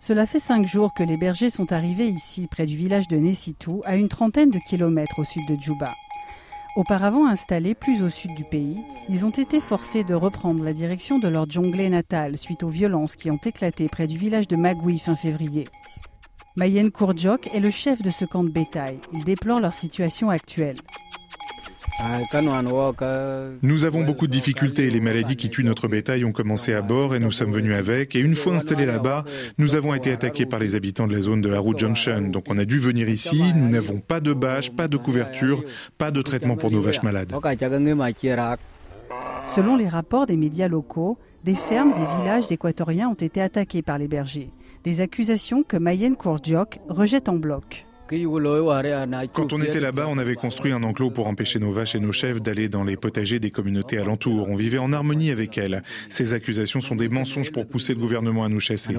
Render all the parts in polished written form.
Cela fait 5 jours que les bergers sont arrivés ici, près du village de Nessitou, à une trentaine de kilomètres au sud de Djouba. Auparavant installés plus au sud du pays, ils ont été forcés de reprendre la direction de leur djonglé natal suite aux violences qui ont éclaté près du village de Magui fin février. Mayen Kourdjok est le chef de ce camp de bétail. Il déplore leur situation actuelle. Nous avons beaucoup de difficultés. Les maladies qui tuent notre bétail ont commencé à bord et nous sommes venus avec. Et une fois installés là-bas, nous avons été attaqués par les habitants de la zone de Haru Junction. Donc on a dû venir ici. Nous n'avons pas de bâche, pas de couverture, pas de traitement pour nos vaches malades. Selon les rapports des médias locaux, des fermes et villages équatoriens ont été attaqués par les bergers. Des accusations que Mayen Kourdjok rejette en bloc. Quand on était là-bas, on avait construit un enclos pour empêcher nos vaches et nos chèvres d'aller dans les potagers des communautés alentours. On vivait en harmonie avec elles. Ces accusations sont des mensonges pour pousser le gouvernement à nous chasser.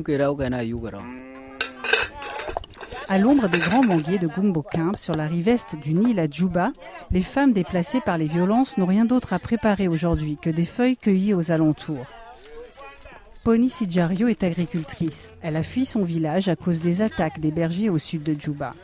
À l'ombre des grands manguiers de Gumbokimp, sur la rive est du Nil à Djouba, les femmes déplacées par les violences n'ont rien d'autre à préparer aujourd'hui que des feuilles cueillies aux alentours. Pony Sidjario est agricultrice. Elle a fui son village à cause des attaques des bergers au sud de Djouba.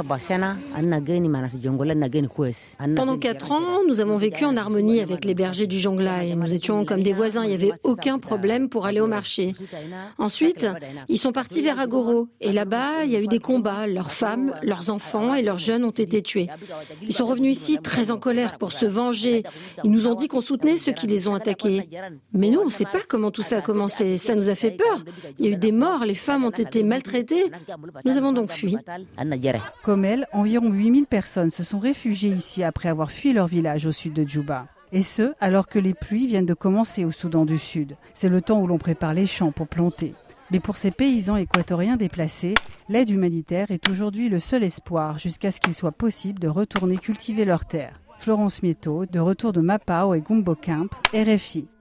Pendant 4 ans, nous avons vécu en harmonie avec les bergers du Jonglai. Nous étions comme des voisins, il n'y avait aucun problème pour aller au marché. Ensuite, ils sont partis vers Agoro. Et là-bas, il y a eu des combats. Leurs femmes, leurs enfants et leurs jeunes ont été tués. Ils sont revenus ici très en colère pour se venger. Ils nous ont dit qu'on soutenait ceux qui les ont attaqués. Mais nous, on ne sait pas comment tout ça a commencé. Ça nous a fait peur. Il y a eu des morts, les femmes ont été maltraitées. Nous avons donc fui. Comme elle, environ 8000 personnes se sont réfugiées ici après avoir fui leur village au sud de Djouba. Et ce, alors que les pluies viennent de commencer au Soudan du Sud. C'est le temps où l'on prépare les champs pour planter. Mais pour ces paysans équatoriens déplacés, l'aide humanitaire est aujourd'hui le seul espoir jusqu'à ce qu'il soit possible de retourner cultiver leurs terres. Florence Mieto, de retour de Mapao et Gumbokimp, RFI.